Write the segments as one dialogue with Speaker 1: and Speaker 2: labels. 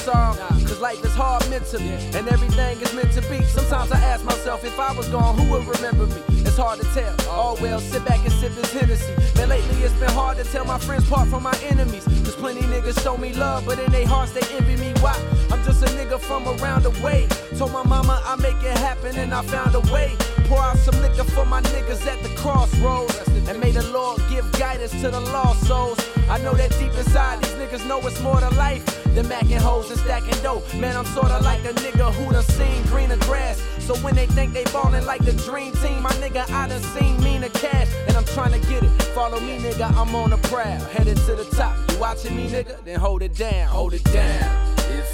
Speaker 1: sorrow, cause life is hard mentally, and everything is meant to be. Sometimes I ask myself, if I was gone, who would remember me? It's hard to tell. Oh well, sit back and sip this Hennessy. Man, lately it's been hard to tell my friends apart from my enemies, cause plenty niggas show me love, but in their hearts they envy me. Why? I'm just a nigga from around the way. Told my mama I make it happen, and I found a way. Pour out some liquor for my niggas at the crossroads, and may the Lord give guidance to the lost souls. I know that deep inside these niggas know it's more to life than macking hoes and stacking dough. Man, I'm sorta like a nigga who done seen greener grass. So when they think they ballin' like the dream team, my nigga, I done seen meaner cash, and I'm tryna get it. Follow me, nigga, I'm on the prowl, headed to the top. You watching me, nigga? Then hold it down, hold it down.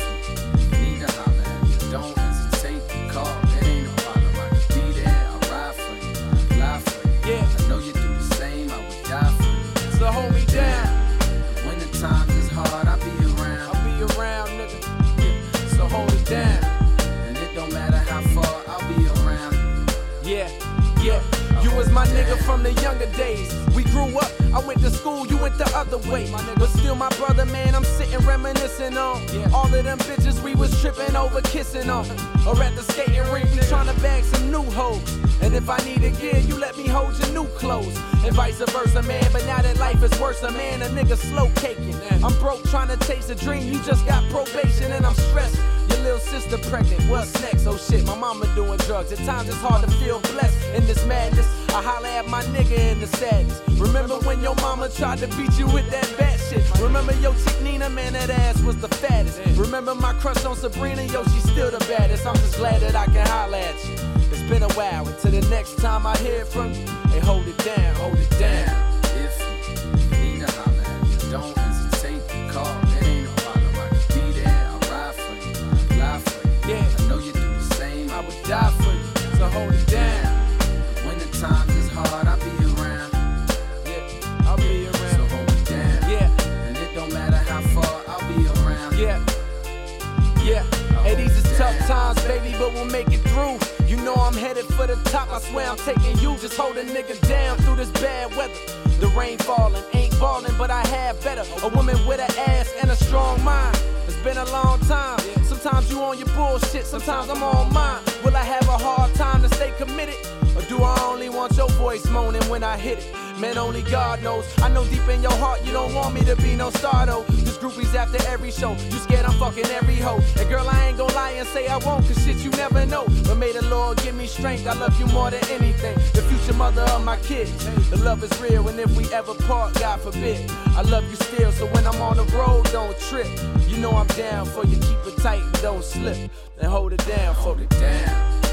Speaker 2: If you need to holler at me, don't hesitate to call. It ain't no problem, I can be there. I'll ride for you, I'll fly for you.
Speaker 1: Yeah.
Speaker 2: I know you do the same, I would die for you.
Speaker 1: So hold me down.
Speaker 2: When the times is hard, I'll be around.
Speaker 1: I'll be around, nigga. Yeah. So hold it down.
Speaker 2: And it don't matter how far, I'll be around.
Speaker 1: Yeah, yeah. You was my nigga from the younger days. We grew up, I went to school, you went the other way. But still my brother, man, I'm sitting reminiscing on all of them bitches we was tripping over, kissing on. Or at the skating rink, we tryna bag some new hoes. And if I need a gear, you let me hold your new clothes. And vice versa, man, but now that life is worse, man, a nigga slow caking. I'm broke trying to chase a dream, you just got probation and I'm stressed. Your little sister pregnant, what's next? Oh shit, my mama doing drugs. At times it's hard to feel blessed in this madness. I holler at my nigga in the sadness. Remember when your mama tried to beat you with that bad shit? Remember your chick Nina, man, that ass was the fattest. Remember my crush on Sabrina, yo, she's still the baddest. I'm just glad that I can holler at you. It's been a while, until the next time I hear from you, hey, hold it down, hold it down.
Speaker 2: If you need to holler at me, don't hesitate to call. It ain't no problem, I can be there. I'll ride for you, I'll fly for you.
Speaker 1: Yeah.
Speaker 2: I know you do the same,
Speaker 1: I would die for you, so hold it down.
Speaker 2: When the times is hard, I'll be around.
Speaker 1: Yeah, I'll be around.
Speaker 2: So hold me down.
Speaker 1: Yeah,
Speaker 2: And it don't matter how far, I'll be around.
Speaker 1: yeah, yeah. Hey, these is tough times, baby, but we'll make it through. You know I'm headed for the top, I swear I'm taking you. Just hold a nigga down through this bad weather. The rain falling, ain't ballin', but I have better. A woman with an ass and a strong mind. It's been a long time. Sometimes you on your bullshit, sometimes I'm on mine. Will I have a hard time to stay committed? Or do I only want your voice moaning when I hit it? Man, only God knows. I know deep in your heart you don't want me to be no star though. There's groupies after every show. You scared I'm fucking every hoe. And girl, I ain't gon' lie and say I won't, cause shit you never know. But may the Lord give me strength, I love you more than anything. The future mother of my kids. The love is real, and if we ever part, God forbid, I love you still, so when I'm on the road, don't trip. You know I'm down for you, keep it tight and don't slip. And hold it down for me.
Speaker 2: Hold it down.